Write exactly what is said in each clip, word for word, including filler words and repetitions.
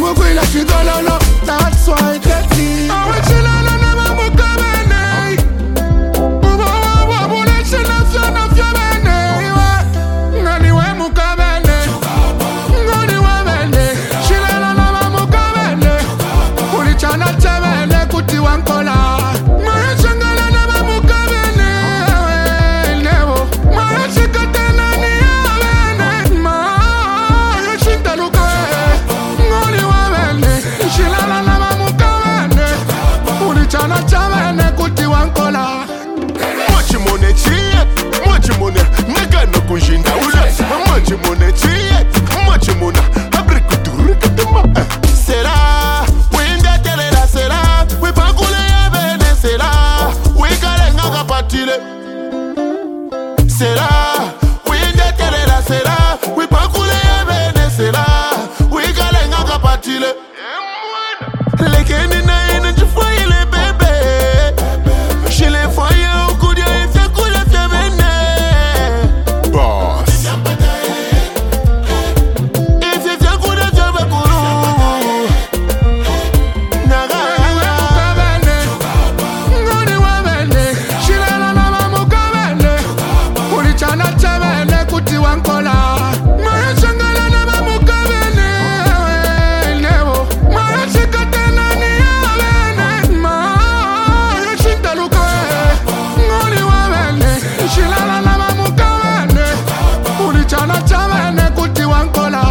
Mukwila chigololo, that's why get me. Awe chilala na mamukabene. Uba uba bule china fya na fya bene. Ngani we mukabene. Ngani we bene. Chilala na mamukabene. Uli chana chebene kuti wankola. Maya changala na mamukabene. Nevo. Maya chikatena ni abene. Maya chintaluka. Shilala na mamukabene. Ulichana chabene kuti wankola. Mochi mone chiye, mochi mone Nega no kunjinda ule Mochi mone chiye, mochi mone Abri kuturi katuma Sera, winde telela sera Wipakule ya bene sera Wikale ngaka patile Sera, winde telela sera Wipakule ya bene sera Wikale ngaka patile Lekeni na ina jifoyele bebe Shile foye ukudia ifya kule fya bene Boss Ifya fya kule fya bakuru Naga Mukabene. Ngoni wabene. Shilala na mamukabene. Ulichana chabene kuti wankola. Maya changala na mamukabene. Nevo. Maya chikatena ni abene. Maya chintaluka. Ngoni wabene. Shilala na mamukabene. Ulichana chabene kuti wankola.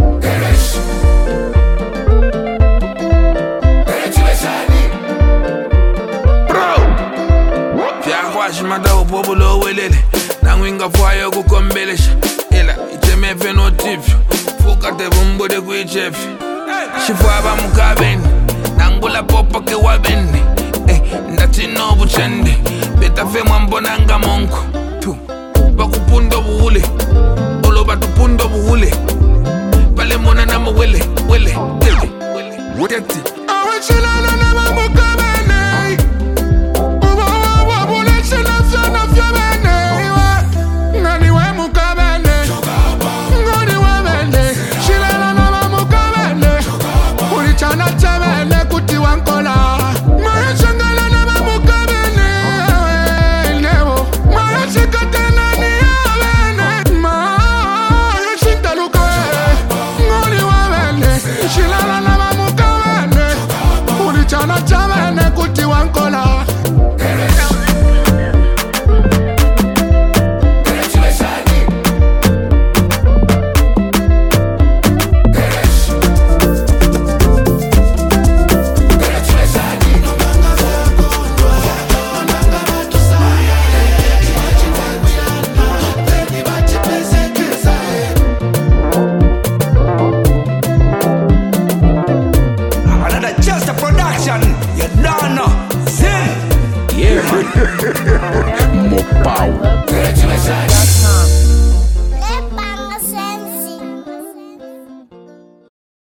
Fiakwashi mata upobulo welele Nangwinga fwayo kukombelesha Ela itemefe no tifu Fukate bumbode kuichefi Shifwaba mukabeni Nangula popa ke wabeni Eh, ndati no buchende Beta fe mwambonanga monko Tu, bakupundo buhule Olo batupundo buhule Pale mona na mwele, wele, wele, wele Teti Awe chilala na mamukabene. Uba uba bule china fya na fya bene. Ngani we mukabene. Ngani we bene. Chilala na mamukabene. Ulichana chebene kuti wankola. Maya changala na mamukabene. Nevo. Maya chikatena ni abene. Maya chintaluka. Ngani we bene. Chilala na mamukabene. Ulichana chabene kuti wankola.